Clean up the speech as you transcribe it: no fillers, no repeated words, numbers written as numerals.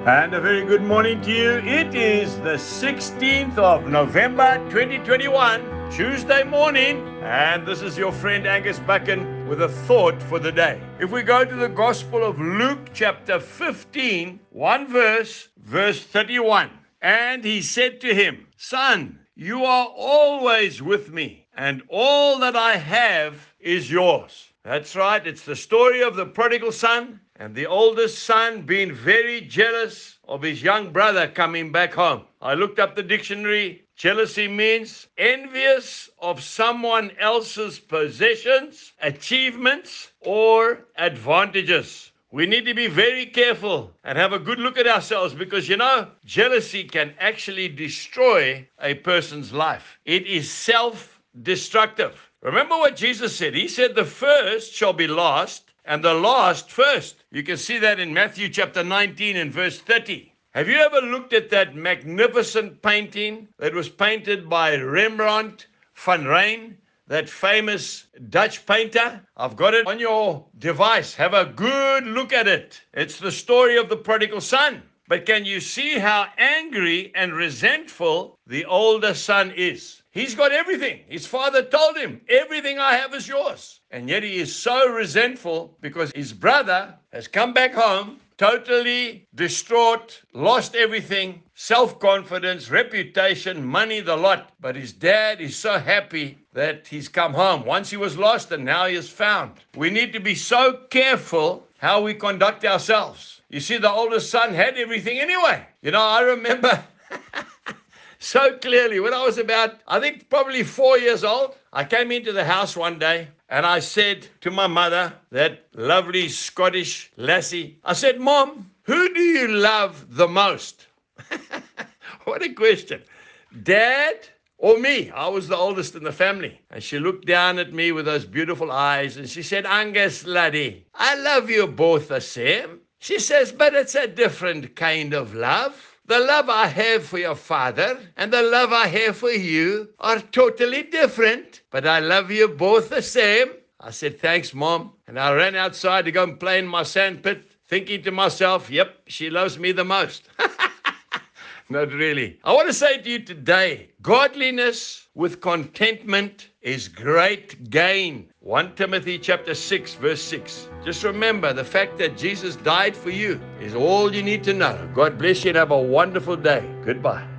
And a very good morning to you. It is the 16th of November 2021, Tuesday morning, and this is your friend Angus Buchan with a thought for the day. If we go to the Gospel of Luke, chapter 15, verse 31, and he said to him, "Son, you are always with me, and all that I have is yours." That's right, it's the story of the prodigal son, and the oldest son being very jealous of his young brother coming back home. I looked up the dictionary. Jealousy means envious of someone else's possessions, achievements, or advantages. We need to be very careful and have a good look at ourselves because, jealousy can actually destroy a person's life. It is self-destructive. Remember what Jesus said. He said the first shall be last and the last first. You can see that in Matthew chapter 19 and verse 30. Have you ever looked at that magnificent painting that was painted by Rembrandt van Rijn, that famous Dutch painter? I've got it on your device. Have a good look at it. It's the story of the prodigal son. But can you see how angry and resentful the older son is? He's got everything. His father told him, "Everything I have is yours." And yet he is so resentful because his brother has come back home, totally distraught, lost everything, self-confidence, reputation, money, the lot. But his dad is so happy that he's come home. Once he was lost and now he is found. We need to be so careful how we conduct ourselves. You see, the oldest son had everything anyway. I remember so clearly when I was about, I think probably 4 years old, I came into the house one day and I said to my mother, that lovely Scottish lassie, I said, "Mom, who do you love the most?" What a question. Dad or me? I was the oldest in the family. And she looked down at me with those beautiful eyes and she said, "Angus, laddie, I love you both the same." She says, "But it's a different kind of love. The love I have for your father and the love I have for you are totally different, but I love you both the same." I said, "Thanks, Mom." And I ran outside to go and play in my sandpit, thinking to myself, yep, she loves me the most. Not really. I want to say to you today, godliness with contentment is great gain. 1 Timothy chapter 6, verse 6. Just remember the fact that Jesus died for you is all you need to know. God bless you and have a wonderful day. Goodbye.